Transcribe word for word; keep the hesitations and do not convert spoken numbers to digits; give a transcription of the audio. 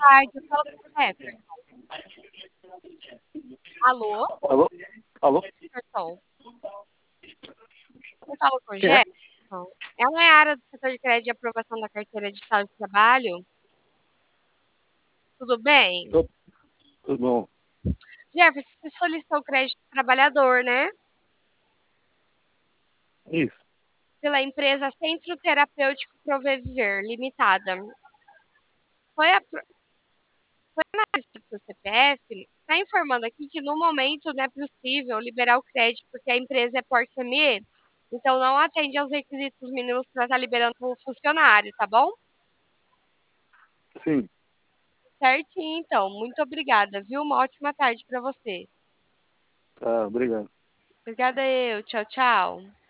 tarde, eu falo com o Jefferson. Alô, Alô? Alô? Jefferson? Eu falo com o Quem é? Jefferson. Ela é a área do setor de crédito de aprovação da carteira digital de trabalho. Tudo bem? Tô- Tudo bom? Jefferson, você solicitou o crédito do trabalhador, né? Isso. Pela empresa Centro Terapêutico Proviver Limitada. Foi a pro- do seu C P F? Está informando aqui que no momento não é possível liberar o crédito porque a empresa é porte M E, então não atende aos requisitos mínimos para estar liberando o funcionário, tá bom? Sim. Certinho, então. Muito obrigada, viu? Uma ótima tarde para você. Tá, obrigado. Obrigada eu. Tchau, tchau.